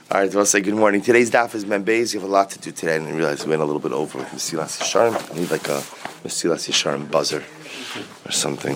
All right, well, say good morning. Today's daf is Membeis. You have a lot to do today. I didn't realize we went a little bit over with Mesilas Yesharim. I need like a Mesilas Yesharim buzzer or something.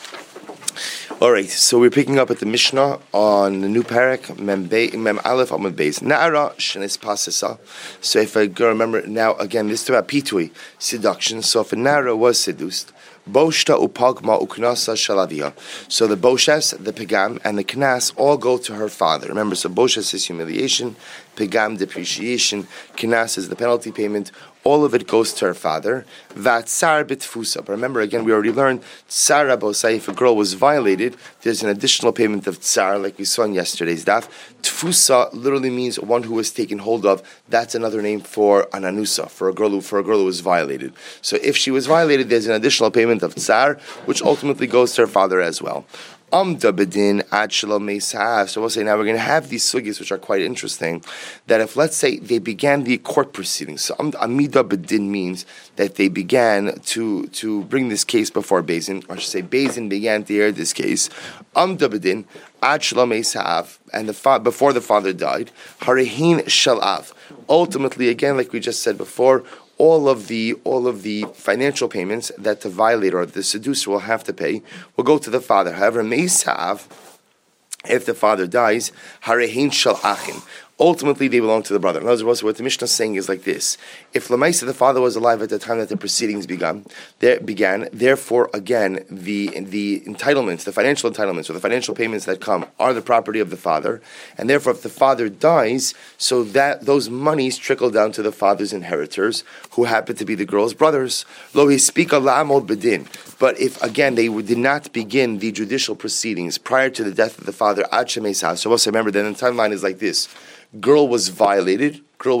All right, so we're picking up at the Mishnah on the new parak, Mem Aleph Amud Beis. Na'ara shenis pasasa. So if I go remember now, again, this is about pitui, seduction. So if a Na'ara was seduced, Boshta upagma uknasa shalavia. So the boshes, the pegam, and the knas all go to her father. Remember, so boshes is humiliation, pegam depreciation, knas is the penalty payment. All of it goes to her father. Vatsar bitfusa. But remember, again, we already learned tsar abosai. If a girl was violated, there's an additional payment of tsar, like we saw in yesterday's daf. Tfusa literally means one who was taken hold of. That's another name for an anusa, for a girl who was violated. So if she was violated, there's an additional payment of tsar, which ultimately goes to her father as well. Amda bedin ad shalom meisah. So we'll say now we're going to have these sugis which are quite interesting. That if, let's say, they began the court proceedings, so amida bedin means that they began to bring this case before Beis Din, or I should say Beis Din began to hear this case. Amda bedin ad shalom meisah, and before the father died, harehin shalav. Ultimately, again, like we just said before, all of the financial payments that the violator or the seducer will have to pay will go to the father. However, meisav, if the father dies, harehin shel achin. Ultimately, they belong to the brother. In other words, what the Mishnah is saying is like this: if Lamaisa, the father, was alive at the time that the proceedings began, therefore, again, the entitlements, the financial entitlements, or the financial payments that come are the property of the father, and therefore, if the father dies, so that those monies trickle down to the father's inheritors, who happen to be the girl's brothers. Lo hispika la'amod bedin. But if, again, they did not begin the judicial proceedings prior to the death of the father, ad shemeisah. So also remember, then the timeline is like this. Girl was violated,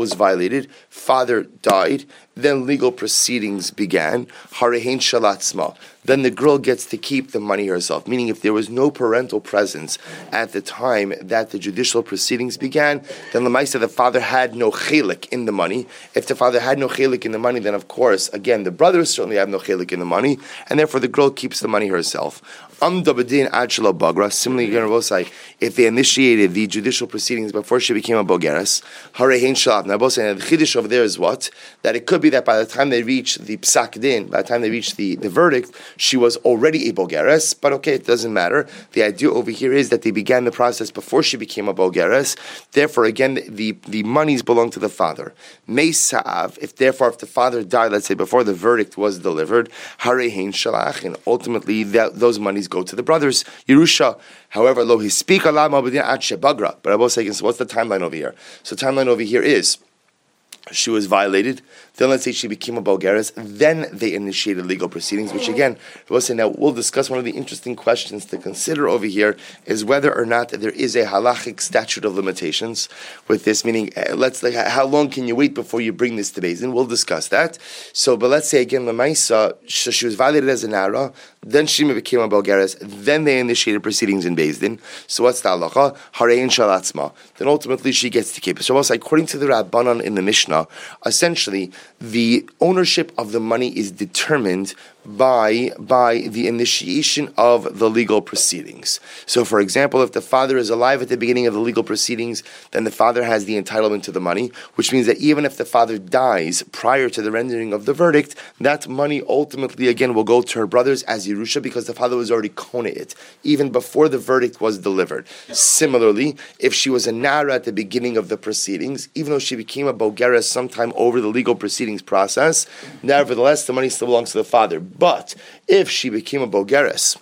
father died, then legal proceedings began, harehin shalatzma. Then the girl gets to keep the money herself, meaning if there was no parental presence at the time that the judicial proceedings began, then Lamaisa, the father had no chelik in the money. If the father had no chelik in the money, then of course, again, the brothers certainly have no chelik in the money, and therefore the girl keeps the money herself. Similarly, if they initiated the judicial proceedings before she became a bogeres, harehin shalav. Now, both saying the chiddush over there is what? That it could be that by the time they reach the psak din, by the time they reach the verdict, she was already a bogeres, but okay, it doesn't matter. The idea over here is that they began the process before she became a bogeres. Therefore, again, the monies belong to the father. Meisav, if the father died, let's say before the verdict was delivered, harehin shalachin. Ultimately, those monies go to the brothers. Yerusha. However, lo hispika lama b'din ad shebagra. But I will say, so what's the timeline over here? So timeline over here is she was violated. Then let's say she became a bogeres. Then they initiated legal proceedings, which again, now we'll discuss. One of the interesting questions to consider over here is whether or not there is a halachic statute of limitations with this, meaning how long can you wait before you bring this to Beis Din? We'll discuss that. So, but let's say again, Lamaisa, she was violated as a Nara, then she became a bogeres, then they initiated proceedings in Beis Din. So what's the halacha? Harein shalatzma. Then ultimately she gets to keep it. So also, according to the Rabbanan in the Mishnah, essentially, the ownership of the money is determined by the initiation of the legal proceedings. So, for example, if the father is alive at the beginning of the legal proceedings, then the father has the entitlement to the money, which means that even if the father dies prior to the rendering of the verdict, that money ultimately, again, will go to her brothers as Yerusha, because the father was already kona it, even before the verdict was delivered. Similarly, if she was a Nara at the beginning of the proceedings, even though she became a bogeres sometime over the legal proceedings process, nevertheless, the money still belongs to the father. But if she became a bogeres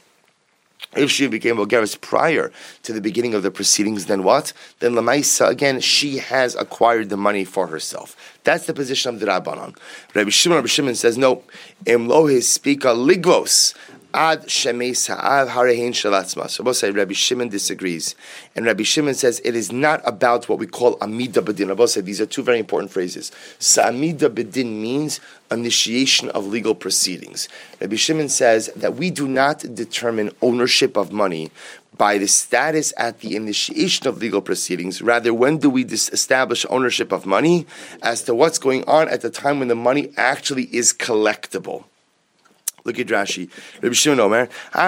prior to the beginning of the proceedings, then what? Then Lamaisa, again, she has acquired the money for herself. That's the position of the Rabbanon. Rabbi Shimon says, no, Emlo hispika ligvos ad shemeisah harehin shalatzma. So we'll say Rabbi Shimon disagrees. And Rabbi Shimon says it is not about what we call amida bedin. I will say these are two very important phrases. So amida bedin means initiation of legal proceedings. Rabbi Shimon says that we do not determine ownership of money by the status at the initiation of legal proceedings. Rather, when do we establish ownership of money? As to what's going on at the time when the money actually is collectible. Look at Rashi. Rabbi Shimon Omer,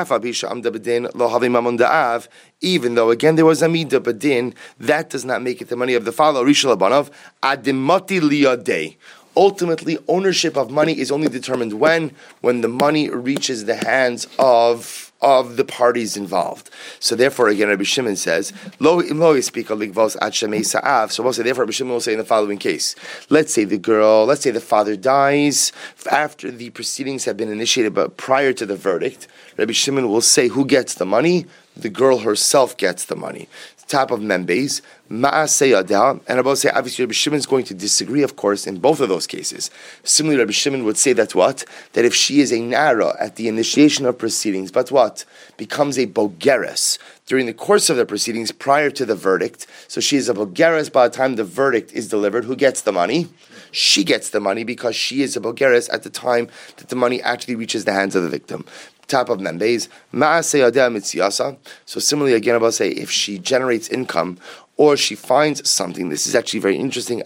even though, again, there was a midah badin, that does not make it the money of the father. Rishon Labanov, adimati liyadei. Ultimately, ownership of money is only determined when the money reaches the hands of the parties involved. So therefore, again, Rabbi Shimon says, Lo speak of ligvos ad shemei sa'av. So we'll say, therefore, Rabbi Shimon will say in the following case. Let's say the father dies after the proceedings have been initiated, but prior to the verdict. Rabbi Shimon will say, who gets the money? The girl herself gets the money. Top of Membez, Ma'aseyadeh, and Rabbi say, obviously Rabbi Shimon is going to disagree, of course, in both of those cases. Similarly, Rabbi Shimon would say that what? That if she is a Nara at the initiation of proceedings, but what? Becomes a Bogeres during the course of the proceedings prior to the verdict, so she is a Bogeres by the time the verdict is delivered, who gets the money? She gets the money because she is a Bogeres at the time that the money actually reaches the hands of the victim. Top of Membez, Ma'aseyadeh mitziyasa. So similarly, again, I'll say, if she generates income or she finds something, this is actually very interesting,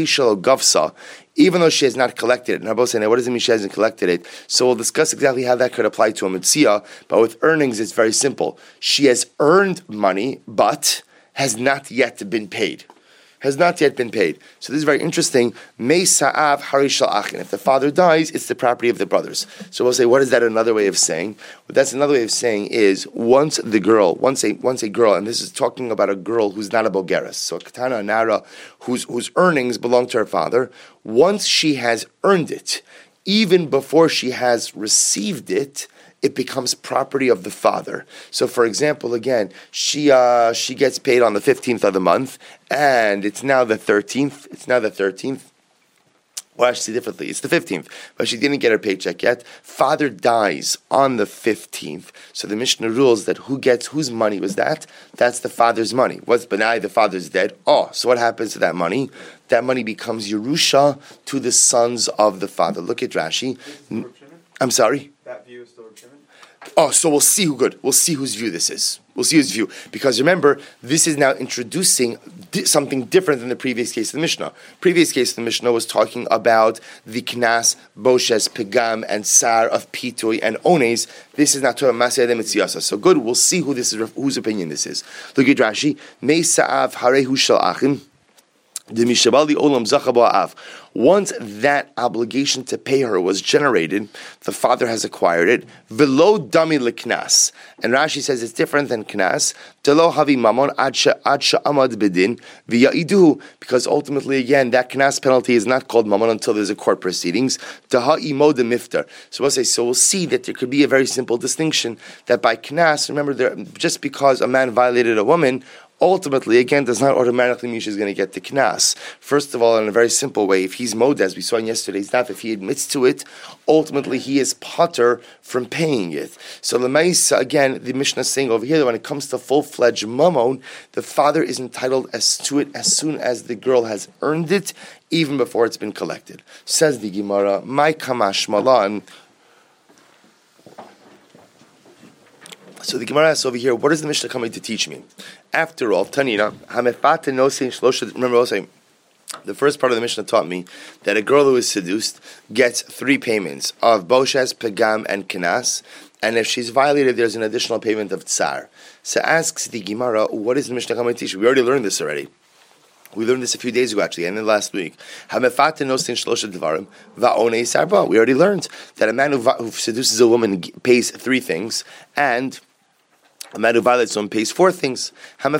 even though she has not collected it. And I'll say, now what does it mean she hasn't collected it? So we'll discuss exactly how that could apply to a mitziyah, but with earnings, it's very simple. She has earned money, but has not yet been paid. So this is very interesting. Mei sa'av harishal achin. If the father dies, it's the property of the brothers. So we'll say, what is that another way of saying? What that's another way of saying is, once a girl, and this is talking about a girl who's not a bogeres, so a katana, a nara, whose earnings belong to her father, once she has earned it, even before she has received it, it becomes property of the father. So, for example, again, she gets paid on the 15th of the month, and it's now the 13th. Well, actually, differently, it's the 15th, but she didn't get her paycheck yet. Father dies on the 15th, so the Mishnah rules that whose money was that? That's the father's money. What's Benai? The father's dead. Oh, so what happens to that money? That money becomes Yerusha to the sons of the father. Look at Rashi. I'm sorry? That view is still given? Oh, so we'll see whose view this is. We'll see whose view. Because remember, this is now introducing something different than the previous case of the Mishnah. Previous case of the Mishnah was talking about the Knas, Boshes, Pegam, and Sar of Pitui and Ones. This is not talking about Maseh Adem Etziyasa. So good, we'll see whose opinion this is. Look at Rashi. Mei Sa'av Harehu Shal Achim. Once that obligation to pay her was generated, the father has acquired it. Velo dami leknas, and Rashi says it's different than knas. Telo havi mamon adsha amad bedin v'ya'iduhu, because ultimately, again, that knas penalty is not called mamon until there's a court proceedings. Taha imo de miftar. So we'll see that there could be a very simple distinction that by knas, remember, just because a man violated a woman, ultimately, again, does not automatically mean she's going to get the knas. First of all, in a very simple way, if he's mod, as we saw in yesterday's daf, if he admits to it, ultimately he is potter from paying it. So the Maisa, again, the Mishnah is saying over here that when it comes to full-fledged mammon, the father is entitled to it as soon as the girl has earned it, even before it's been collected. Says the Gemara, my kamash malan. So the Gemara asks over here, what is the Mishnah coming to teach me? After all, Tanina, remember also, the first part of the Mishnah taught me that a girl who is seduced gets 3 payments of Boshes, Pegam, and Kenas, and if she's violated, there's an additional payment of Tsar. So asks the Gemara, what is the Mishnah coming to teach me? We already learned this already. We learned this a few days ago, actually, and then last week. We already learned that a man who seduces a woman pays 3 things, and a man who violates someone pays 4 things. The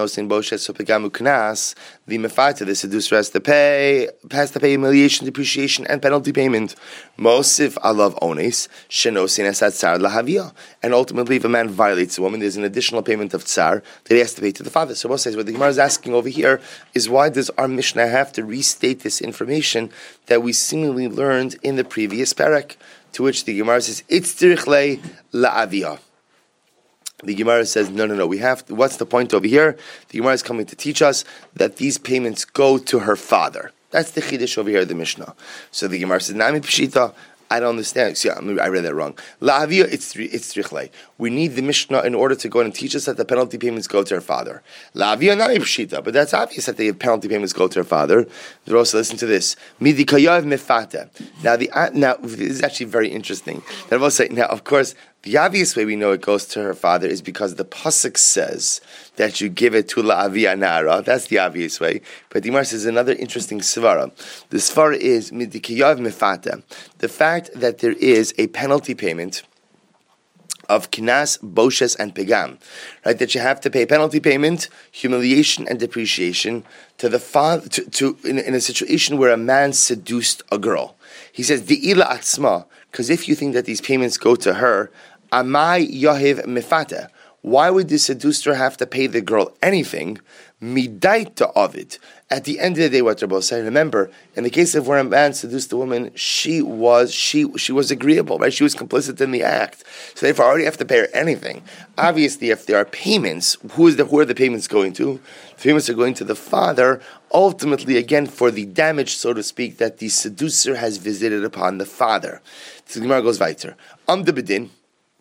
mefata, the seducer, has to pay humiliation, depreciation, and penalty payment. Mosif alav ones shenosin esat tsar lahavia. And ultimately, if a man violates a woman, there's an additional payment of tsar that he has to pay to the father. So what says, what the Gemara is asking over here is, why does our Mishnah have to restate this information that we seemingly learned in the previous parak? To which the Gemara says, it's tirichle la'avia. The Gemara says, no. We have to, what's the point over here? The Gemara is coming to teach us that these payments go to her father. That's the chiddush over here, the Mishnah. So the Gemara says, Nami pshita, I don't understand. See, I read that wrong. La'avia, it's trichlei. We need the Mishnah in order to go and teach us that the penalty payments go to her father. La'avia, not pshita, but that's obvious that the penalty payments go to her father. Also, listen to this. Midikayav mefata. Now, this is actually very interesting. Now, of course, the obvious way we know it goes to her father is because the pasuk says that you give it to la'avia nara. That's the obvious way. But the Gemara says another interesting svara. The svara is midikayav mefata. The fact that there is a penalty payment of kinas, boshes, and pegam, right? That you have to pay penalty payment, humiliation, and depreciation to the father in a situation where a man seduced a girl. He says di'ila atzma, because if you think that these payments go to her, amai yahiv mefata. Why would the seducer have to pay the girl anything? Midaita of it. At the end of the day, what Rabbi said, remember, in the case of where a man seduced a woman, she was agreeable, right? She was complicit in the act. So therefore, I already have to pay her anything. Obviously, if there are payments, who are the payments going to? The payments are going to the father, ultimately, again, for the damage, so to speak, that the seducer has visited upon the father. So the Gemara goes weiter. The bedin.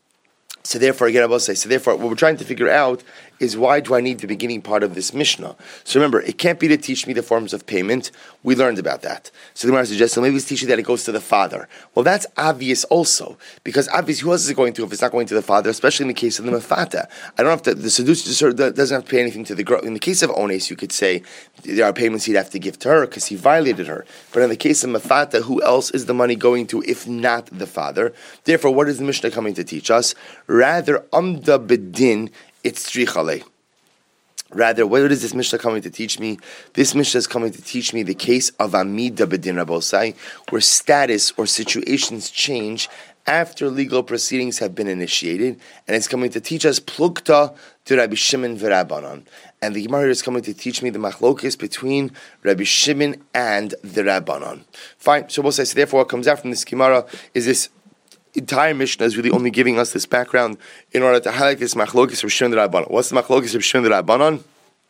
So therefore, again, I will say, what we're trying to figure out is why do I need the beginning part of this Mishnah? So remember, it can't be to teach me the forms of payment. We learned about that. So the Gemara suggests, so maybe it's teaching that it goes to the father. Well, that's obvious also, because obviously who else is it going to if it's not going to the father, especially in the case of the mafata? I don't have to, the seducer doesn't have to pay anything to the girl. In the case of ones, you could say there are payments he'd have to give to her because he violated her. But in the case of mafata, who else is the money going to if not the father? Therefore, what is the Mishnah coming to teach us? Rather, amda bedin, it's trichale. Rather, what is this Mishnah coming to teach me? This Mishnah is coming to teach me the case of Amida Bedin Rabosai, where status or situations change after legal proceedings have been initiated, and it's coming to teach us Plukta to Rabbi Shimon v'Rabbanon. And the Gemara is coming to teach me the machlokes between Rabbi Shimon and the Rabbanon. Fine, so we'll say, so therefore what comes out from this Gemara is this entire Mishnah is really only giving us this background in order to highlight this machlokes of Shimon the Rabbanon. What's the machlokes of Shimon the Rabbanon?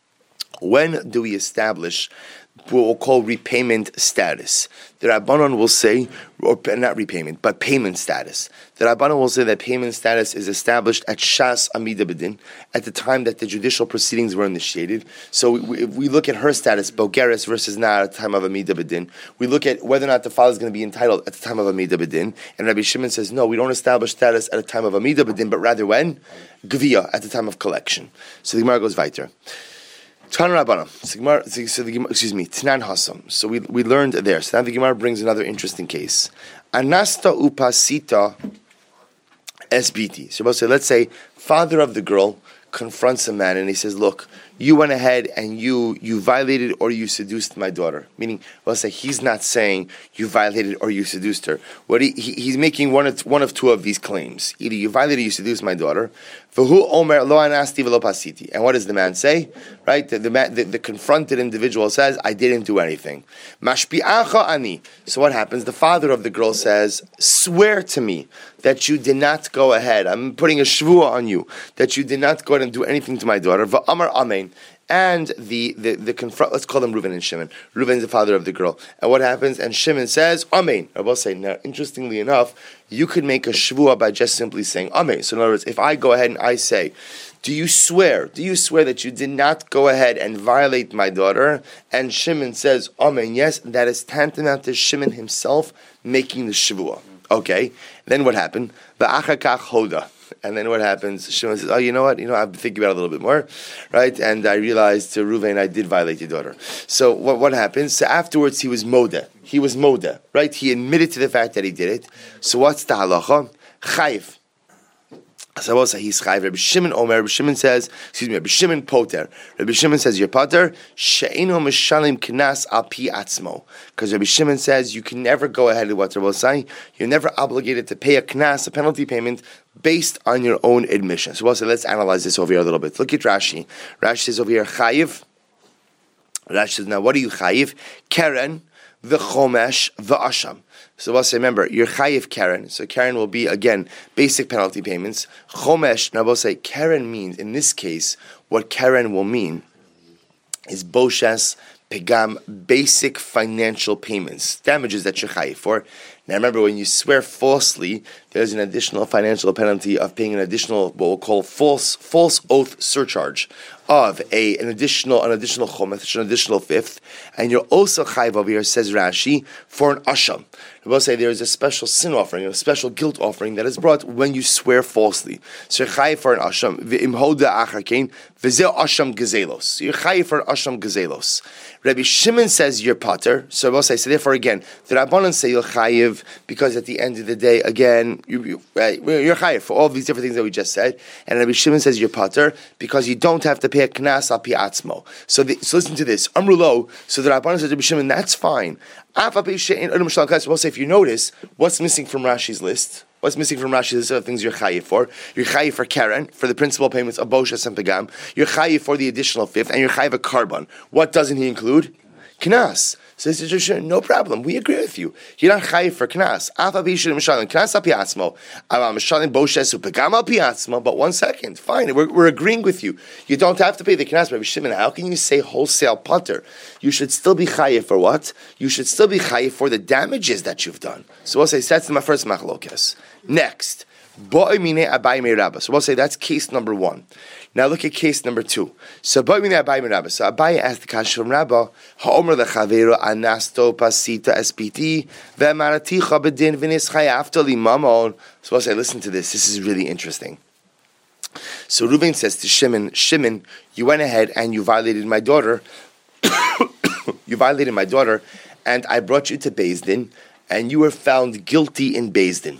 When do we establish what we'll call repayment status? The Rabbanon will say, or not repayment, but payment status. The Rabbanon will say that payment status is established at Shas Amida Bedin, at the time that the judicial proceedings were initiated. So if we look at her status, Bogeres versus Nar at the time of Amida Bedin, we look at whether or not the father is going to be entitled at the time of Amida Bedin, and Rabbi Shimon says, no, we don't establish status at the time of Amida Bedin, but rather when? Gvia, at the time of collection. So the Gemara goes weiter. Tanan Rabbanan. Tnan Hasam. So we learned there. So now the Gemara brings another interesting case. Anasta upasita esbiti. So let's say father of the girl confronts a man and he says, look, you went ahead and you violated or you seduced my daughter. Meaning, let's say he's not saying you violated or you seduced her. What he's making one of two of these claims. Either you violated or you seduced my daughter. V'hu omer lo anasti v'lo pasiti. And what does the man say? Right? The confronted individual says, I didn't do anything. Mashpi'acha ani. So what happens? The father of the girl says, swear to me that you did not go ahead. I'm putting a shvuah on you that you did not go ahead and do anything to my daughter. V'amar amen. And the confront, let's call them Reuven and Shimon. Reuven is the father of the girl. And what happens? And Shimon says, Amen. I will say, now, interestingly enough, you could make a shvuah by just simply saying Amen. So in other words, if I go ahead and I say, do you swear that you did not go ahead and violate my daughter? And Shimon says, Amen. Yes, that is tantamount to Shimon himself making the shvuah. Okay. Then what happened? V'achakach hoda. And then what happens? Shimon says, oh, you know what? I've been thinking about it a little bit more, right? And I realized to Reuven, I did violate your daughter. So what happens? So afterwards, he was moda, right? He admitted to the fact that he did it. So what's the halacha? Chayiv. So I will say he's chayiv. Rabbi Shimon Omer. Rabbi Shimon Poter. Rabbi Shimon says you're poter. She'eno mishalim knas al pi atzmo. Because Rabbi Shimon says you can never go ahead with what Rabbi is saying. You're never obligated to pay a knas, a penalty payment, based on your own admission. So we'll say let's analyze this over here a little bit. Look at Rashi. Rashi says over here chayiv. Rashi says now what are you chayiv? Keren, the chomesh, the asham. So we'll say, remember, you're chayiv Karen. So Karen will be, again, basic penalty payments. Chomesh, now we'll say, Karen means, in this case, what Karen will mean is boshes, Pegam, basic financial payments, damages that you're chayiv for. Now remember, when you swear falsely, there's an additional financial penalty of paying an additional, what we'll call false oath surcharge of an additional chometz, an additional fifth, and you're also chayiv over here, says Rashi, for an asham. We'll say there is a special sin offering, a special guilt offering that is brought when you swear falsely. So you're chayiv for an asham. V'im hoda achar kein, v'zeh asham gezelos. You're chayiv for an asham gezelos. Rabbi Shimon says you're pater. So we'll say, so therefore again, the Rabbanan say you're chayiv because at the end of the day, again, you're chayiv for all these different things that we just said. And Rabbi Shimon says you're pater because you don't have to pay a knas al pi atzmo. So listen to this. Amrulo. So the Rabbanan says Rabbi Shimon, that's fine. We'll say if you notice, what's missing from Rashi's list? What's missing from Rashi's list of things you're chayiv for? You're chayiv for Karen, for the principal payments of Boshes and Pegam. You're chayiv for the additional fifth, and you're chayiv a carbon. What doesn't he include? Knas. So this is no problem. We agree with you. You're not chayiv for knas. But 1 second, fine. We're agreeing with you. You don't have to pay the knas, Rabbi Shimon. How can you say wholesale pater? You should still be chayiv for what? You should still be chayiv for the damages that you've done. So we'll say that's my first machlokes. Next, so we'll say that's case number 1. Now look at case number 2. So Abaye asked the kasha from Rabba, Ha'omer lechavero anasto pasita espiti ve'maraticha bedin v'nis chayavta limamon. So we'll say, listen to this. This is really interesting. So Reuven says to Shimon, you went ahead and you violated my daughter. And I brought you to Beis Din, and you were found guilty in Beis Din.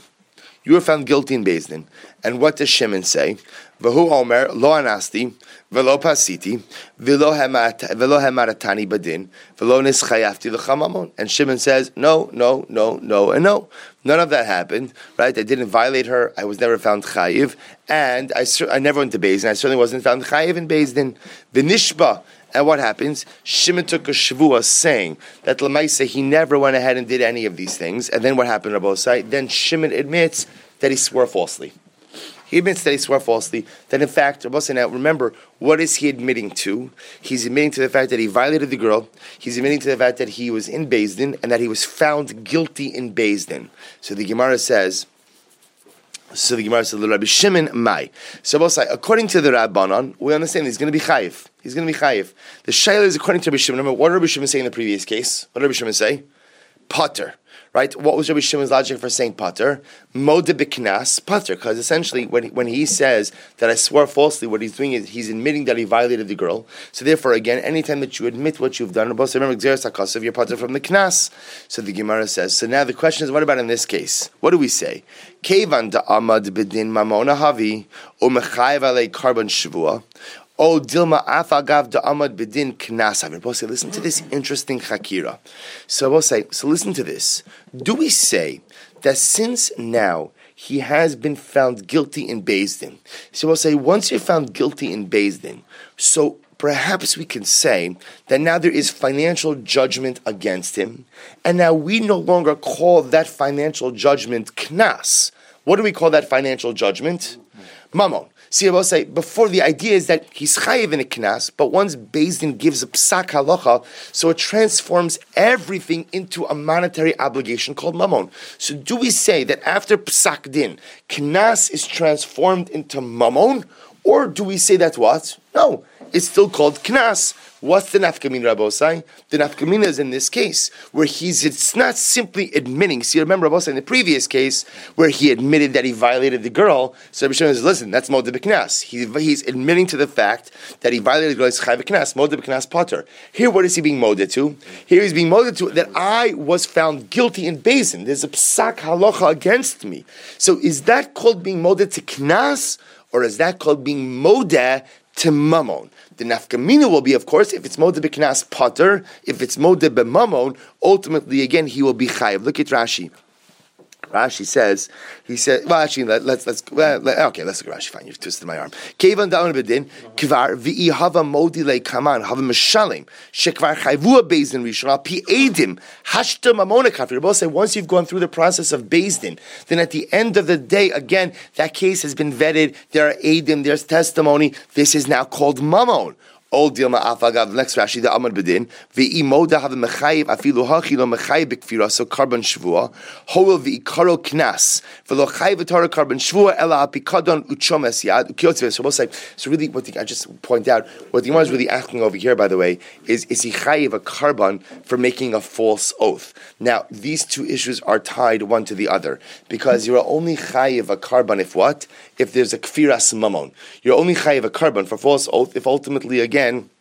And what does Shimon say? V'hu omer lo anasti v'lo pasiti v'lo hemaratani badin v'lo nischayafti l'chamamon. And Shimon says, no, and no. None of that happened, right? I didn't violate her. I was never found chayiv. And I never went to Beis Din. I certainly wasn't found chayiv in Beis Din. V'nishba. And what happens? Shimon took a shavua saying that Lamaisa he never went ahead and did any of these things. And then what happened, Rabbi Osai? Then Shimon admits that he swore falsely. Then in fact, Rabbi Osai, now remember, what is he admitting to? He's admitting to the fact that he violated the girl. He's admitting to the fact that he was in Beis Din and that he was found guilty in Beis Din. So the Gemara says, Rabbi Shimon Mai. So we'll say, according to the Rabbanon, we understand he's going to be chayiv. The shayla is according to Rabbi Shimon. Remember, what did Rabbi Shimon say in the previous case? What did Rabbi Shimon say? Pater. Right? What was Rabbi Shimon's logic for saying pater? Mode b'knas pater. Because essentially, when he says that I swore falsely, what he's doing is he's admitting that he violated the girl. So therefore, again, anytime that you admit what you've done, remember, Xeris HaKasav, you're pater from the knas. So the Gemara says, so now the question is, what about in this case? What do we say? Kevan da'amad b'din mamona havi, u'mechayev alei karban shvua, O Dilma Afagav Da'amad Bedin Knasa. We'll say, listen to this interesting chakira. So we'll say, so listen to this. Do we say that since now he has been found guilty in Beis Din, so we'll say, once you're found guilty in Beis Din, so perhaps we can say that now there is financial judgment against him, and now we no longer call that financial judgment knas. What do we call that financial judgment? Mammon. See, I will say, before the idea is that he's chayiv in a knas, but once Beis Din gives a psak halacha, so it transforms everything into a monetary obligation called mammon. So do we say that after psak din, knas is transformed into mammon, or do we say that what? No, it's still called knas. What's the nafkamin, Rabbi Osai? The nafkamin is in this case, where it's not simply admitting. See, remember, Rabbi Osai, in the previous case, where he admitted that he violated the girl, so Rabbi Shimon says, listen, that's modeh b'knas. He's admitting to the fact that he violated the girl, it's chayv b'knas, modeh b'knas pater. Here, what is he being modeh to? Here he's being modeh to that I was found guilty in Beis Din. There's a psak halacha against me. So is that called being modeh to knas, or is that called being modeh to mammon? The nafkamina will be, of course, if it's modeh b'knas pater, if it's modeh b'mammon, ultimately, again, he will be chayiv. Look at Rashi. Rashi says, well, actually, let's look at Rashi. Fine, you've twisted my arm. Kevan da'on bedin kvar v'i hava modi le kaman hava mishalim shekvar chayvua Beis Din rishon al pi edim hashta mamona kafir. They both say once you've gone through the process of Beis Din, then at the end of the day, again, that case has been vetted. There are edim, there's testimony. This is now called mammon. Old Dilma Afagav, next Rashi, the Amad Bedin, Ve'imoda have a Mechayiv, Afilu Hachilo Mechayiv Bikfira, so carbon Shvua, Hoel Ve'ikaro Knas, Velo Chayiv Tara carbon Shvua, Ela Apikadon Uchomes Yad, Ukiotze. So we'll say, so really, I just point out, what the Gemara is really asking over here, by the way, is he Chayiv a carbon for making a false oath? Now, these two issues are tied one to the other, because you're only Chayiv a carbon if what? If there's a Kfiras Mamon. You're only Chayiv a carbon for false oath if ultimately, again,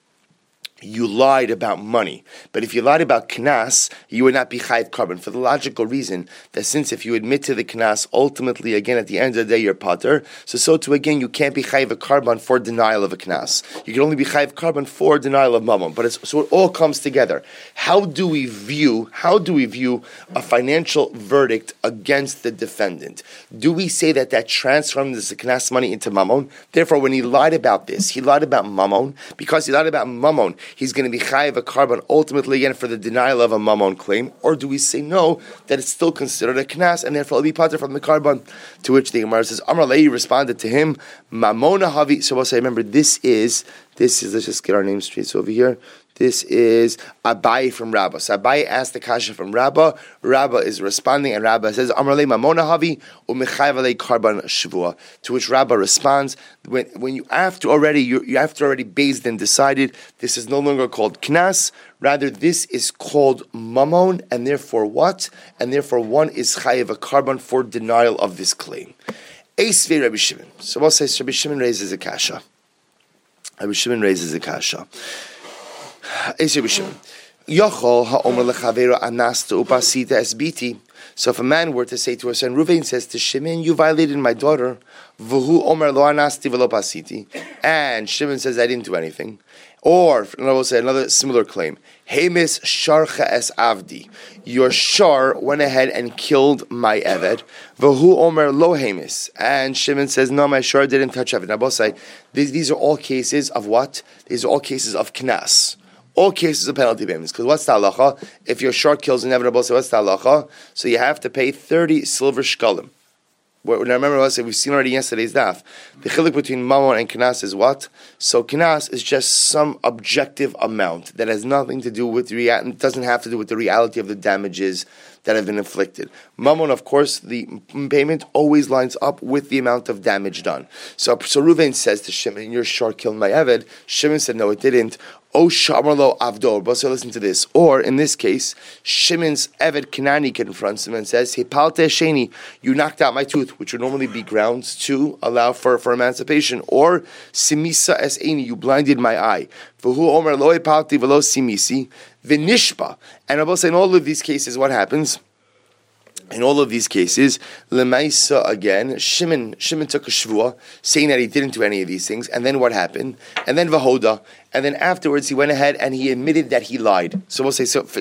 you lied about money. But if you lied about knas, you would not be chayiv carbon, for the logical reason that since if you admit to the knas, ultimately, again, at the end of the day, you're pater. So too, again, you can't be chayiv a carbon for denial of a knas. You can only be chayiv carbon for denial of mammon. But so it all comes together. How do we view a financial verdict against the defendant? Do we say that transforms the knas money into mammon? Therefore, when he lied about this, he lied about mammon. Because he lied about mammon, he's going to be chayiv a carbon ultimately again for the denial of a mammon claim, or do we say no, that it's still considered a knas and therefore it'll be pater from the carbon? To which the Gemara says, Amar Lei responded to him, Mamona Havi. So we'll say, remember, this is. Let's just get our name straight. So over here, this is Abai from Rabbah. So Abai asked the kasha from Rabbah. Rabbah is responding, and Rabbah says, Amar Lei Mamona Havi u'mechayiv alei carbon shvua. To which Rabbah responds, when you have to already based and decided, this is no longer called knas. Rather, this is called mammon, and therefore what? And therefore one is chayiv a carbon for denial of this claim. Eisvei Rabbi Shimon. So we'll say Rabbi Shimon raises a kasha. Rabbi Shimon raises a kasha. Eisvei Rabbi Shimon. Yochol ha'omer lechavero anasta upasita esbiti. So if a man were to say to us, and Ruvain says to Shimon, you violated my daughter, v'hu omer lo anasti v'lo pasiti, and Shimon says, I didn't do anything. Or, I will say another similar claim, Hemis sharcha es avdi, your shar went ahead and killed my eved, v'hu omer lo hemis, and Shimon says, no, my shar didn't touch eved. Now, both say, these are all cases of what? These are all cases of knas. All cases of penalty payments. Because what's the halacha? If your shar kills an eved, what's the halacha? So you have to pay 30 silver shkalim. Now remember, we've seen already yesterday's daf. The chiluk between mammon and knas is what? So knas is just some objective amount that has nothing to do with it doesn't have to do with the reality of the damages that have been inflicted. Mammon, of course, the payment always lines up with the amount of damage done. So Reuven says to Shimon, your shar killed my eved. Shimon said, no, it didn't. Oh, Shamarlo Avdor. But so listen to this. Or, in this case, Shimon's Eved Kanani confronts him and says, Hipalte Sheni, you knocked out my tooth, which would normally be grounds to allow for emancipation. Or, Simisa Es Eini, you blinded my eye. V'hu Omer Lo Hipalti V'lo Simisi, V'nishpa. And I will say, in all of these cases, what happens? In all of these cases, Lemaisa again, Shimon took a shvua, saying that he didn't do any of these things, and then what happened? And then Vahoda, and then afterwards he went ahead and he admitted that he lied. So we'll say,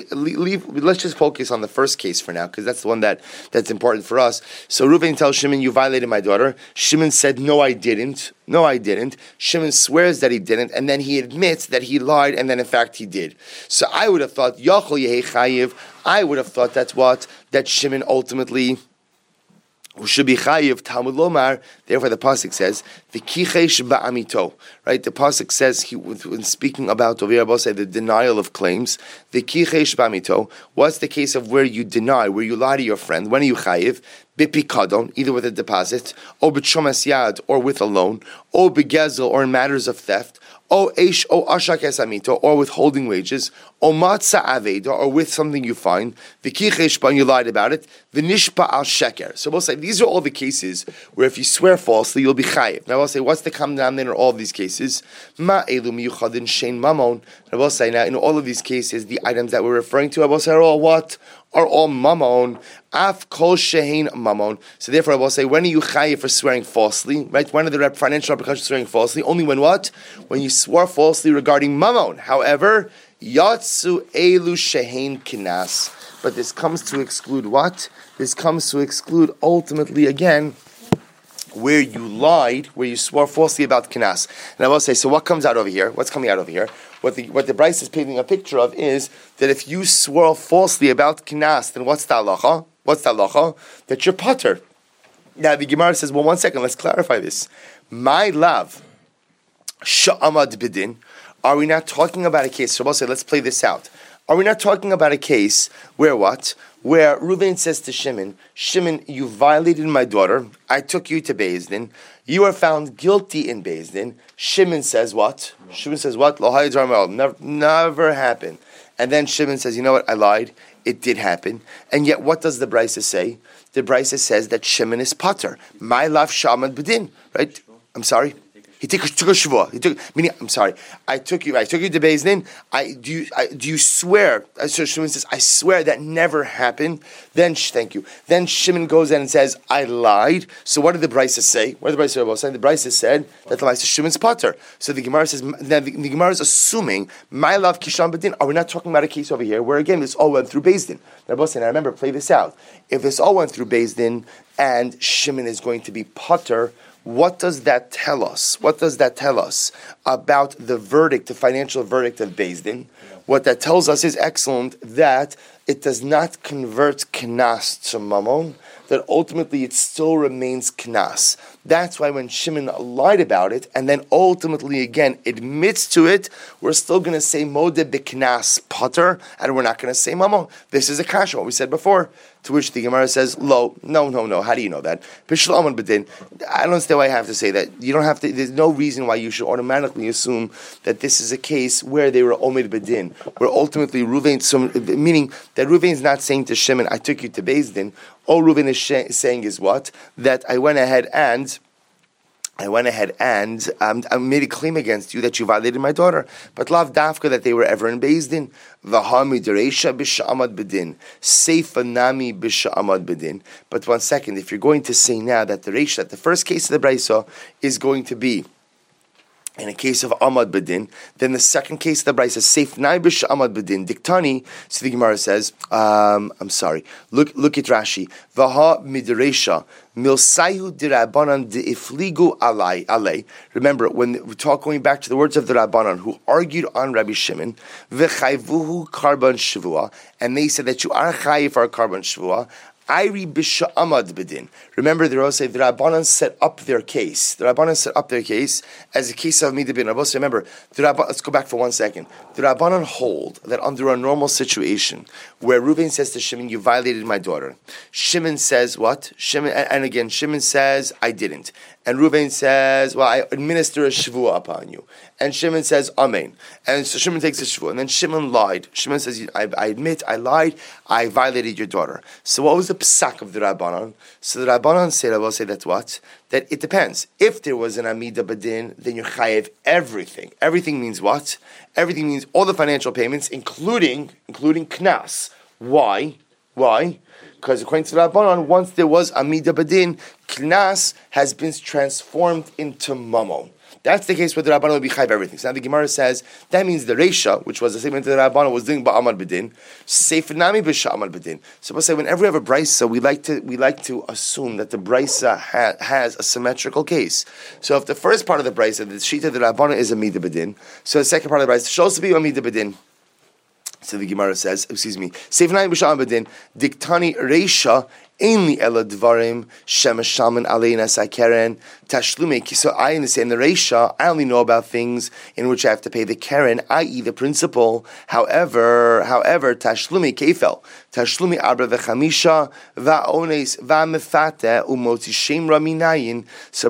let's just focus on the first case for now, because that's the one that's important for us. So Reuven tells Shimon, you violated my daughter. Shimon said, no, I didn't. Shimon swears that he didn't, and then he admits that he lied, and then in fact he did. So I would have thought, Yachol Yehei Chayiv, I would have thought that Shimon ultimately should be chayiv. Talmud Lomar. Therefore, the pasuk says v'kichesh ba'amito. Right, the pasuk says when speaking about over here, say the denial of claims. V'kichesh ba'amito. What's the case of where you deny, where you lie to your friend? When are you chayiv? Bipikadon, either with a deposit, or b'shomas yad, or with a loan, or begezel, or in matters of theft. O eish o ashak esamito, or withholding wages, o matza aveda, or with something you find, v'kichesh you lied about it, v'nishpa al sheker. So we'll say these are all the cases where if you swear falsely, you'll be chayiv. Now we'll say what's the common denominator in all of these cases? Ma elu miyuchadin shein mamon. And we'll say now in all of these cases, the items that we're referring to, I will say are all what? Are all mammon, af kol shehin mammon. So therefore, I will say, when are you chayiv for swearing falsely? Right? When are the financial repercussions of swearing falsely? Only when what? When you swore falsely regarding mammon. However, yatsu elu shehin kinas. But this comes to exclude what? This comes to exclude ultimately again where you lied, where you swore falsely about kinas. And I will say, so what comes out over here? What's coming out over here? What the Bryce is painting a picture of is that if you swore falsely about kinas, then what's the halacha? What's the halacha? That you're pater. Now the Gemara says, well, 1 second, let's clarify this. My love, sha'amad bidin, Are we not talking about a case? So we'll say, let's play this out. Are we not talking about a case where what? Where Reuven says to Shimon, Shimon, you violated my daughter. I took you to Beis Din. You are found guilty in Beis Din. Shimon says what? Shimon says what? Never happened. And then Shimon says, you know what? I lied. It did happen. And yet what does the Brisa say? The Brisa says that Shimon is pater. My love shamad bedin. Right? I'm sorry? He took a shvuah. Meaning, I'm sorry. I took you to Beis Din. Do you swear? So Shimon says, I swear that never happened. Then, thank you. Then Shimon goes in and says, I lied. So what did the Brisa say? What did the Brisa say? The Brisa said that the Brisa Shimon's pater. So the Gemara says, the Gemara is assuming, my love kisham bedin. Are we not talking about a case over here where again this all went through Beis Din? Now, remember, play this out. If this all went through Beis Din and Shimon is going to be pater, what does that tell us? What does that tell us about the verdict, the financial verdict of Beis Din? What that tells us is excellent, that it does not convert knas to mammon, that ultimately it still remains knas. That's why when Shimon lied about it, and then ultimately again admits to it, we're still going to say modeh b'knas pater, and we're not going to say mammon. This is a kasha, what we said before. To which the Gemara says, no. How do you know that? I don't understand why I have to say that. You don't have to. There's no reason why you should automatically assume that this is a case where they were omed bedin, where ultimately Reuven, meaning that Reuven is not saying to Shimon, I took you to Beis Din. All Reuven is saying is what? That I went ahead and I made a claim against you that you violated my daughter. But lav dafka that they were ever in Beis Din. V'hami dereisha b'sha'amad bedin. Seifa nami b'sha'amad bedin. But one second, if you're going to say now that the reisha, that the first case of the Brisa is going to be in a case of Amad Bedin, then the second case of the Brisa is Seif Naibish Amad Bedin. Diktani, so the Gemara says, I'm sorry, look at Rashi. Vaha midresha, milsayu dirabanan deifligu alay. Remember, when we talk, going back to the words of the Rabbanan, who argued on Rabbi Shimon, v'chayvuhu karban shvua, and they said that you are chayiv for a karban shvua, Ayri b'sha'amad bedin. Remember, the Rabbanan set up their case. The Rabbanan set up their case as a case of midah bin Rabos. Remember, let's go back for 1 second. The Rabbanan hold that under a normal situation, where Reuven says to Shimon, you violated my daughter. Shimon says what? Shimon says, I didn't. And Reuven says, well, I administer a shvuah upon you. And Shimon says, Amen. And so Shimon takes a shvuah. And then Shimon lied. Shimon says, I admit, I lied. I violated your daughter. So what was the psak of the Rabbanan? So the Rabbanan said, I will say that what? That it depends. If there was an Amida Badin, then you chayev everything. Everything means what? Everything means all the financial payments, including knas. Why? Because according to the Rabbanan, once there was Amida Badin, knas has been transformed into mammon. That's the case where the Rabbanan will be chayv everything. So now the Gemara says, that means the Reisha, which was the statement that the Rabbanan was doing ba'amad bedin, seif nami b'sha'amad bedin. So we'll say, whenever we have a brisa, we like to assume that the brisa has a symmetrical case. So if the first part of the brisa, the shita of the Rabbanan is Amida Bedin, so the second part of the brisa should also be Amida Bedin. So the Gemara says, seif nami b'sha'amad bedin, diktani Reisha, Ainly ela dvarim shemashaman aleina sakeren tashlumi. So I understand the Reisha. I only know about things in which I have to pay the keren, i.e., the principal. However, tashlumi kefel tashlumi arba v'chamisha va'ones va'mefate umoti shemra minayin. So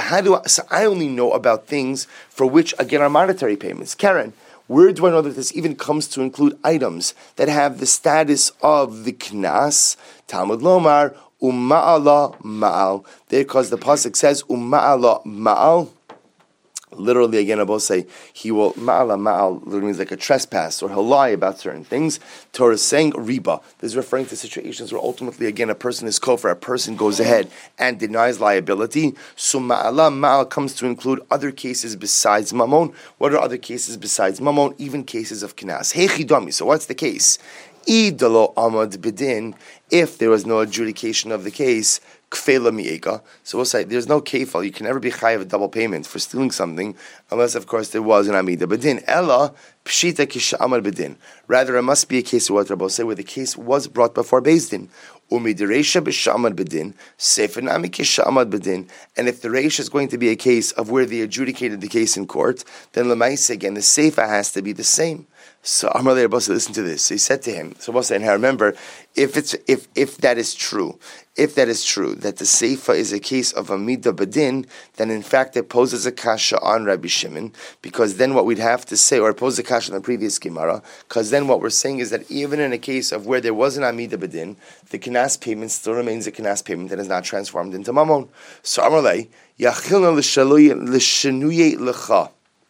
I only know about things for which again are monetary payments, keren. Where do I know that this even comes to include items that have the status of the knas? Talmud Lomar, umma'ala ma'al. There, because the pasuk says, umma'ala ma'al. Literally, again, I will say, he will, ma'ala ma'al, literally means like a trespass, or he'll lie about certain things. Torah is saying, riba. This is referring to situations where ultimately, again, a person is kofar, a person goes ahead and denies liability. So ma'ala ma'al comes to include other cases besides mammon. What are other cases besides mammon? Even cases of knas. Hey chidami, so what's the case? Idalo amad bedin, if there was no adjudication of the case, kfela mi'eka. So we'll say there's no kefal. You can never be chayav a double payment for stealing something, unless, of course, there was an amida bedin. Ella pshita kisha'amar bedin. Rather, it must be a case of what Rabbi say, where the case was brought before Beis Din. Umidireisha b'sha'amar bedin, sefer nami kisha'amar bedin. And if the reisha is going to be a case of where they adjudicated the case in court, then lemaisa again the sefer has to be the same. So Amar le Rabbi, listen to this. So he said to him, so Rabbi said, now remember, if that is true, that the Seifa is a case of Amida Badin, then in fact it poses a kasha on Rabbi Shimon, because then what we'd have to say, or it poses a kasha on the previous Gemara, because then what we're saying is that even in a case of where there was an Amida Badin, the Knas payment still remains a Knas payment that is not transformed into Mammon. So Amar le, Yachilna l'shenuye l'cha.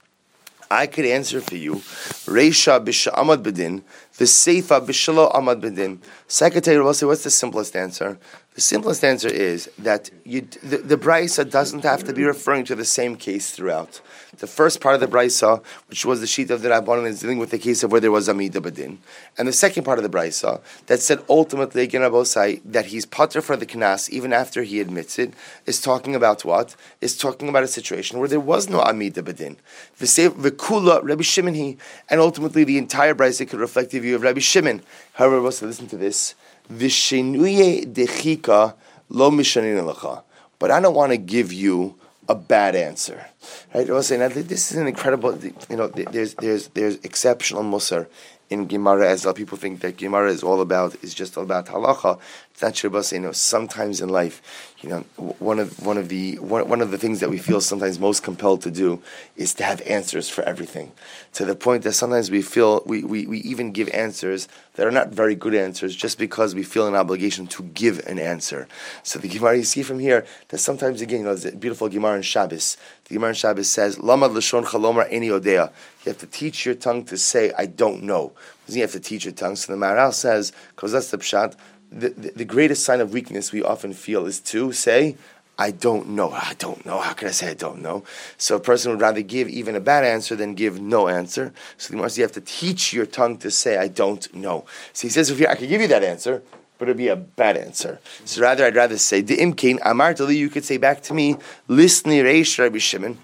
I could answer for you, Reisha b'sha'amad bedin, the Seifa b'shalo amad bedin. Secretary will say, what's the simplest answer? The simplest answer is that the Brisa doesn't have to be referring to the same case throughout. The first part of the Brisa, which was the sheet of the Rabbanan, is dealing with the case of where there was Amida Badin. And the second part of the Brisa, that said ultimately, again, Rabosai, that he's pater for the Knas, even after he admits it, is talking about what? Is talking about a situation where there was no Amida Badin. V'kula Rabbi Shimon he, and ultimately the entire Brisa could reflect the view of Rabbi Shimon. However, Rabosai, listen to this. V'shenuye dechika lo mishanin lecha. But I don't want to give you a bad answer, right? I was saying, this is an incredible. There's exceptional musar in Gemara as well. People think that Gemara is just all about halacha. It's not true. But sometimes in life, one of the things that we feel sometimes most compelled to do is to have answers for everything, to the point that sometimes we feel we even give answers that are not very good answers just because we feel an obligation to give an answer. So the Gemara, you see from here that sometimes, again, there's a beautiful Gemara in Shabbos. The Gemara in Shabbos says, Lamad l'shon chalomar eni odea. You have to teach your tongue to say, I don't know. You have to teach your tongue. So the Maharal says, because that's the pshat, the greatest sign of weakness we often feel is to say, I don't know. I don't know. How can I say I don't know? So a person would rather give even a bad answer than give no answer. So the Gemara says you have to teach your tongue to say I don't know. So he says, if I could give you that answer, but it'd be a bad answer. So I'd rather say, De'imkein amartali, you could say back to me, Lisni reish Rabbi Shimon,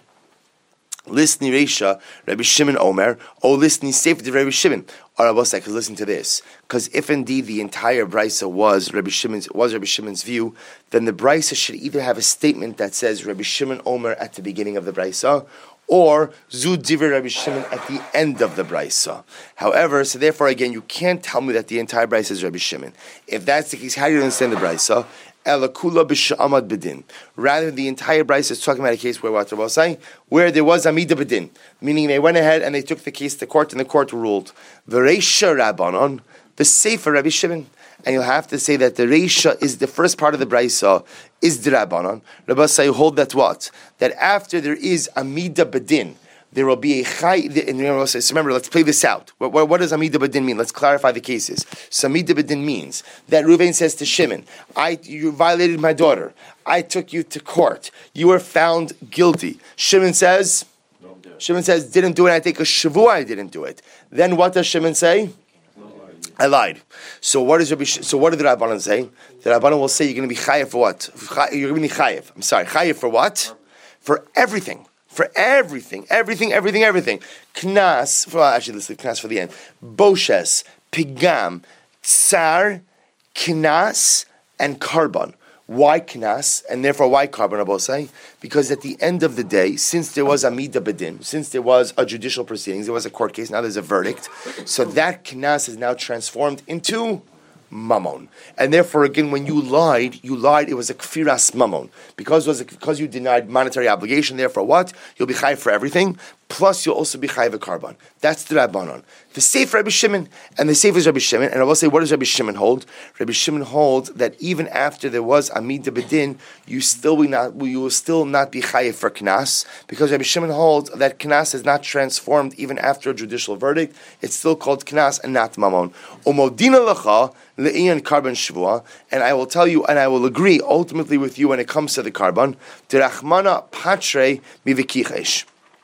Lisni Reisha, Rabbi Shimon Omer, or Lisni Sefer Rabbi Shimon. Or I will say, because listen to this. Because if indeed the entire Brisa was Rabbi Shimon's view, then the Brisa should either have a statement that says Rabbi Shimon Omer at the beginning of the Brisa, or Zu Divrei Rabbi Shimon at the end of the Brisa. However, so therefore again, you can't tell me that the entire Brisa is Rabbi Shimon. If that's the case, how do you understand the Brisa? Elakula b'sha'amad bedin. Rather, the entire Brisa is talking about a case where what Rabbi was saying, where there was amida bedin, meaning they went ahead and they took the case to court, and the court ruled. V'reisha rabbanon, the sefer Rabbi Shimon, and you'll have to say that the reisha is the first part of the Brisa is the rabbanon. Rabbi say hold that what? That after there is amida bedin, there will be a chay. Remember, let's play this out. What does Amida Badin mean? Let's clarify the cases. So Amida Badin means that Reuven says to Shimon, you violated my daughter. I took you to court. You were found guilty. Shimon says, didn't do it. I take a shavua, I didn't do it. Then what does Shimon say? I lied. So what did the Rabbanan say? The Rabbanan will say you're going to be chayiv for what? You're going to be chayiv. I'm sorry, chayiv for what? For everything. For everything. Knas, actually let's leave Knas for the end. Boshes, Pigam, Tsar, Knas, and Karban. Why Knas, and therefore why Karban, Abosai? Because at the end of the day, since there was Amida Bedin, since there was a judicial proceedings, there was a court case, now there's a verdict, so that Knas is now transformed into Mammon. And therefore, again, when you lied, it was a kfiras mammon. Because you denied monetary obligation, therefore what? You'll be chayiv for everything, plus you'll also be chayiv a karban. That's the Rabbanon. The Sefer Rabbi Shimon, and the Sefer is Rabbi Shimon, and I will say, what does Rabbi Shimon hold? Rabbi Shimon holds that even after there was Amida Bedin, you will still not be chayiv for Knas, because Rabbi Shimon holds that Knas is not transformed even after a judicial verdict. It's still called Knas and not Mammon. Umodina lecha le'iyan karban shvua, and I will tell you, and I will agree ultimately with you when it comes to the karban, derachmana patre mivikichesh.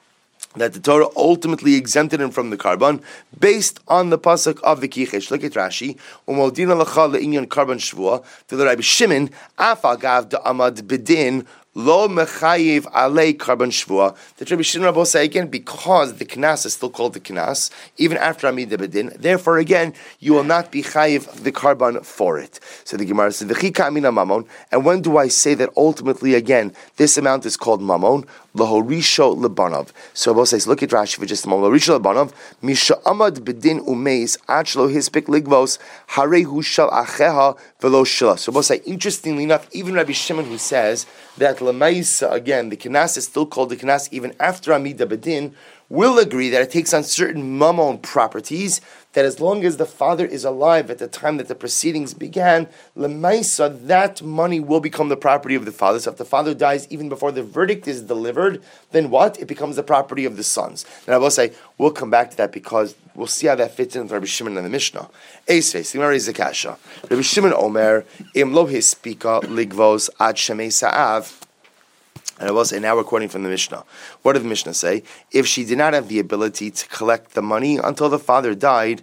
that the Torah ultimately exempted him from the karban based on the pasuk of the Kichesh. Look at Rashi. Umodina lacha le'inyan karban shvua. To the Rabbi Shimon, afagav da'amad bedin lo mechayiv alei karban shvua. The Rabbi Shimon Rabbi say again, because the knas is still called the knas, even after amid bedin. Therefore, again, you will not be chayiv the karban for it. So the Gemara says, v'chika amina mamon. And when do I say that ultimately, again, this amount is called mamon? Lahorisho lebanav. So Rabbi says, look at Rashi for just a moment. Lahorisho lebanav, misha amad bedin umeis achlo hispik ligvos harehu shal acheha velo shila. So Rabbi say, interestingly enough, even Rabbi Shimon who says that lemaisa, again, the kenas is still called the kenas even after amida bedin, will agree that it takes on certain mammon properties, that as long as the father is alive at the time that the proceedings began, lemaisa, that money will become the property of the father. So if the father dies even before the verdict is delivered, then what? It becomes the property of the sons. And I will say, we'll come back to that because we'll see how that fits into Rabbi Shimon and the Mishnah. Eisves, the Gemara is a kasha. Rabbi Shimon Omer, im lo hispika ligvos ad shemei sa'av. And I will say, now we're quoting from the Mishnah. What did the Mishnah say? If she did not have the ability to collect the money until the father died,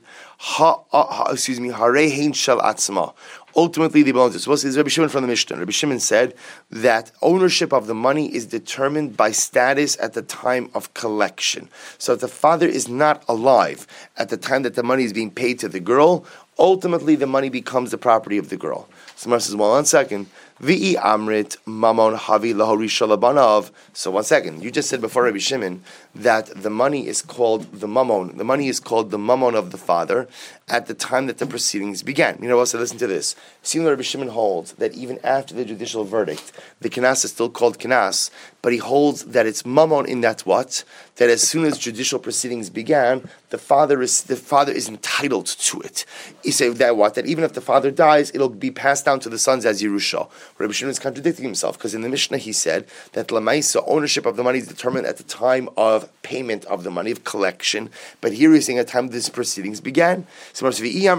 harei hein shel atzma. Ultimately, they belong to. So, this is Rabbi Shimon from the Mishnah. Rabbi Shimon said that ownership of the money is determined by status at the time of collection. So, if the father is not alive at the time that the money is being paid to the girl, ultimately the money becomes the property of the girl. So, Mar says, well, 1 second. V'i amrit mamon havi lahorisha labanav. So 1 second, you just said before Rabbi Shimon that the money is called the mammon. The money is called the mammon of the father at the time that the proceedings began. You know what? So listen to this. Similar, Rabbi Shimon holds that even after the judicial verdict, the kenas is still called kenas, but he holds that it's mammon in that what? That as soon as judicial proceedings began, the father is entitled to it. He said that what? That even if the father dies, it'll be passed down to the sons as Yerusha. Rabbi Shimon is contradicting himself because in the Mishnah he said that Lamaisa, ownership of the money is determined at the time of payment of the money, of collection. But here he's saying at the time these proceedings began. It should be the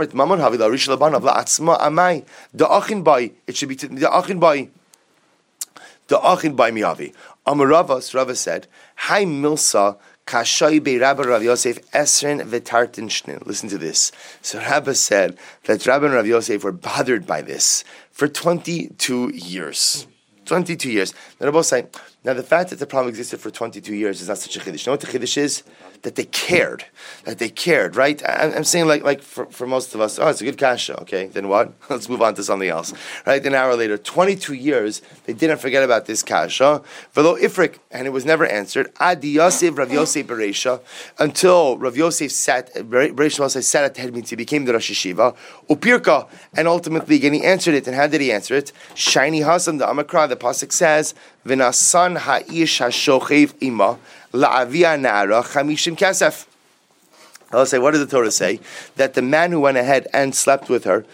achin by miyavi. Amaravas, Rava said, Hai milsa kashay be Rabbi Rav Yosef esren v'tartin shnin. Listen to this. So Rabbi said that Rabbi and Rav Yosef were bothered by this for 22 years. 22 years. Now, Rabbi say, now the fact that the problem existed for 22 years is not such a chiddush. You know what the chiddush is? That they cared, right? I'm saying like for most of us, it's a good kasha, okay, then what? Let's move on to something else, right? An hour later, 22 years, they didn't forget about this kasha, velo ifrik, and it was never answered, adi Yosef, Rav Yosef Bereisha, until Rav Yosef sat at the head meeting, he became the Rosh Yeshiva, upirka, and ultimately again he answered it, and how did he answer it? Shiny Hasan, the Amakra, the Pasuk says, v'nasan ha'ish ha'shochev ima, la'avia na'ara chamishim kasef. I'll say, what did the Torah say? That the man who went ahead and slept with her,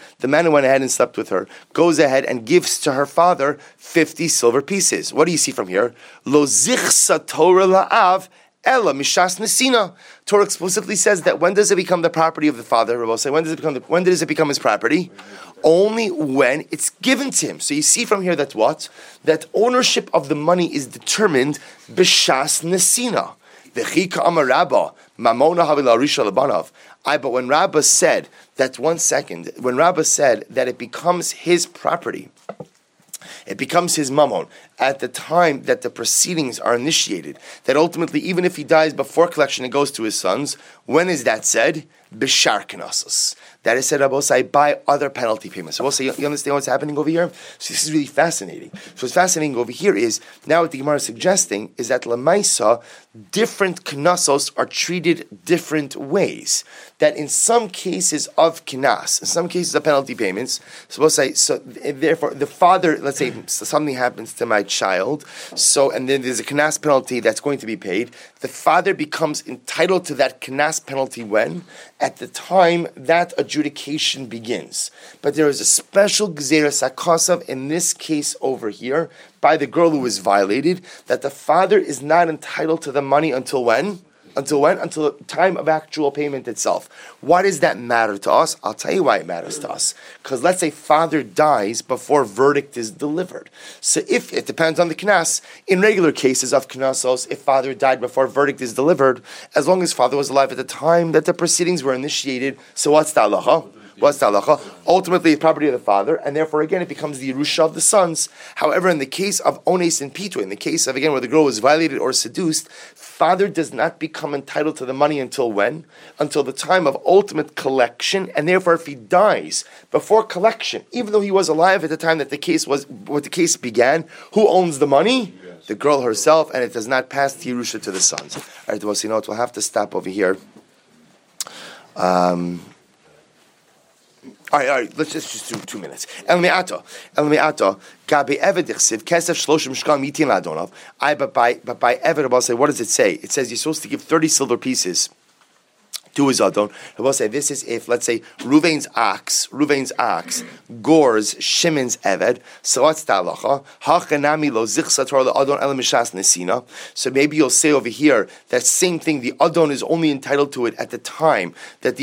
goes ahead and gives to her father 50 silver pieces. What do you see from here? Lo zichsa Torah la'av ela mishas nesina. Torah explicitly says that when does it become the property of the father? Rabbi say, when does it become his property? Only when it's given to him. So you see from here that what? That ownership of the money is determined b'shas nesina. V'chika amar Rabba mamona havila risha lebanav. But when Rabba said that, 1 second, when Rabba said that it becomes his property, it becomes his mammon at the time that the proceedings are initiated, that ultimately, even if he dies before collection, it goes to his sons. When is that said? B'shar k'nasos. That is said, Rabosai, by other penalty payments. So also, you understand what's happening over here? So this is really fascinating. So what's fascinating over here is, now what the Gemara is suggesting is that Lamaisa, different knasos are treated different ways. That in some cases of knas, in some cases of penalty payments, so therefore the father, let's say something happens to my child, and then there's a knas penalty that's going to be paid, the father becomes entitled to that knas penalty when? At the time that adjudication begins. But there is a special gzeras hakasav in this case over here by the girl who was violated, that the father is not entitled to the money until when? Until when? Until the time of actual payment itself. Why does that matter to us? I'll tell you why it matters to us. Because let's say father dies before verdict is delivered. So if it depends on the knas, in regular cases of knasos, if father died before verdict is delivered, as long as father was alive at the time that the proceedings were initiated, so what's the halacha? What's the halacha? Ultimately, the property of the father, and therefore, again, it becomes the Yerusha of the sons. However, in the case of Ones and Pitu, in the case of, again, where the girl was violated or seduced, father does not become entitled to the money until when? Until the time of ultimate collection, and therefore, if he dies before collection, even though he was alive at the time that the case began, who owns the money? Yes. The girl herself, and it does not pass the Yerusha to the sons. All right, well, so you know what, we'll have to stop over here. All right, let's just do 2 minutes. El me'ato, gabi eved ichsiv, kesef shloshim shkal mitin la'adonav. But by eved, I'll say, what does it say? It says you're supposed to give 30 silver pieces to his adon. I will say this is if, let's say, Ruvain's ox gores Shimon's eved. So what's the halacha? Hachanami lo zichsa torah adon el mishas nesina. So maybe you'll say over here that same thing. The adon is only entitled to it at the time that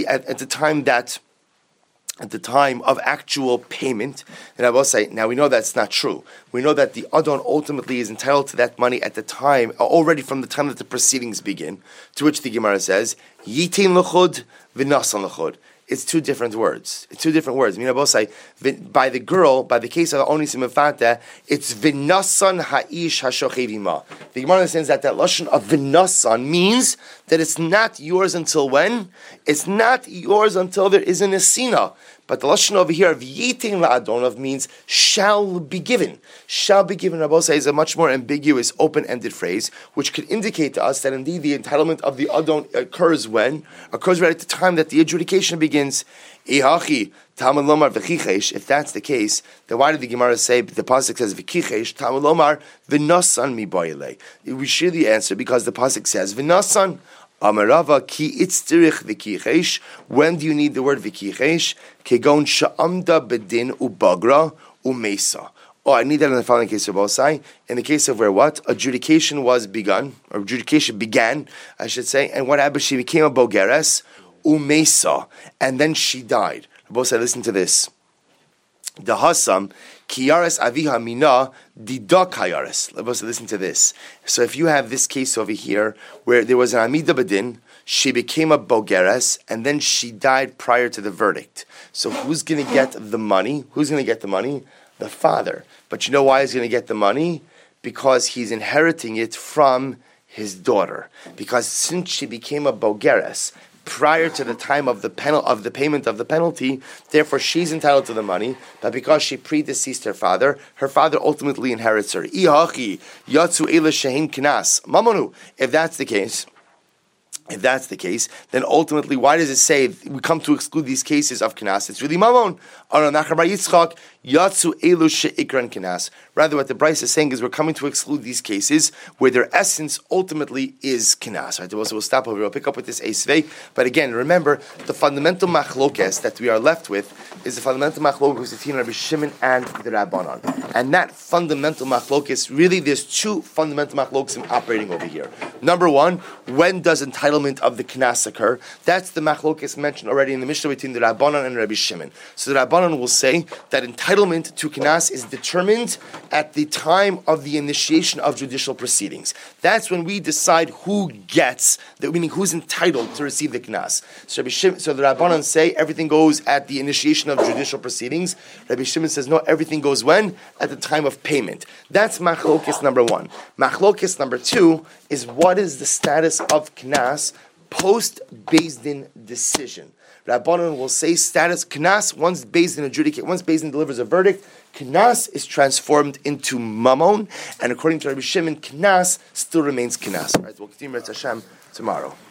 at the time of actual payment. And I will say, now we know that's not true. We know that the Adon ultimately is entitled to that money at the time, already from the time that the proceedings begin, to which the Gemara says, Yitin l'chud, v'nasan l'chud. It's two different words. I mean, I will say, by the case of Onis and Mefata, it's v'nasan ha'ish hashochavima. The Gemara understands that lashon of v'nasan means that it's not yours until when? It's not yours until there is an esina. But the lashon over here of yitin la'adonov means shall be given. Shall be given, Rabbi say, is a much more ambiguous, open-ended phrase, which could indicate to us that indeed the entitlement of the adon occurs when? Occurs right at the time that the adjudication begins. Ihachi, Talmud Lomar v'chichesh. If that's the case, then why did the Gemara say, the pasuk says v'chichesh, Talmud Lomar v'nasan mi boile? We share the answer because the pasuk says v'nasan. Amarava ki itztirich v'kichesh. When do you need the word v'kichesh? Kegon sha'amda bedin ubagra umesa. Oh, I need that in the following case of Bosai. In the case of where what? Adjudication began, I should say. And what happened? She became a bogeres umesa. And then she died. Bosai, listen to this. The Hasam, Kiyares Aviha Mina, Didak Hayares. Listen to this. So if you have this case over here, where there was an Amida Badin, she became a Bogeres, and then she died prior to the verdict. So who's going to get the money? The father. But you know why he's going to get the money? Because he's inheriting it from his daughter. Because since she became a Bogeres, prior to the time of the payment of the penalty, therefore she's entitled to the money, but because she predeceased her father ultimately inherits her. Ihachi yatsu ela shehin knas mamonu. If that's the case, then ultimately, why does it say we come to exclude these cases of knas? It's really mamon. Yatsu elu she'ikran kinas. Rather, what the Bryce is saying is we're coming to exclude these cases where their essence ultimately is kinas. Right? So we'll stop over. We'll pick up with this eisvei. But again, remember the fundamental machlokes that we are left with is the fundamental machlokes between Rabbi Shimon and the Rabbanon. And that fundamental machlokes, really, there's two fundamental machlokes operating over here. Number one, when does entitlement of the kinas occur? That's the machlokes mentioned already in the Mishnah between the Rabbanon and Rabbi Shimon. So the Rabbanon will say that entitlement to kinas is determined at the time of the initiation of judicial proceedings. That's when we decide who gets, meaning who's entitled to receive the kinas. So the Rabbanan say everything goes at the initiation of judicial proceedings. Rabbi Shimon says no, everything goes when? At the time of payment. That's machlokes number one. Machlokes number two is what is the status of kinas post Beis Din decision. Rabbanan will say status knas once Beis Din delivers a verdict, knas is transformed into mamon, and according to Rabbi Shimon, knas still remains knas. All right, we'll continue with Hashem tomorrow.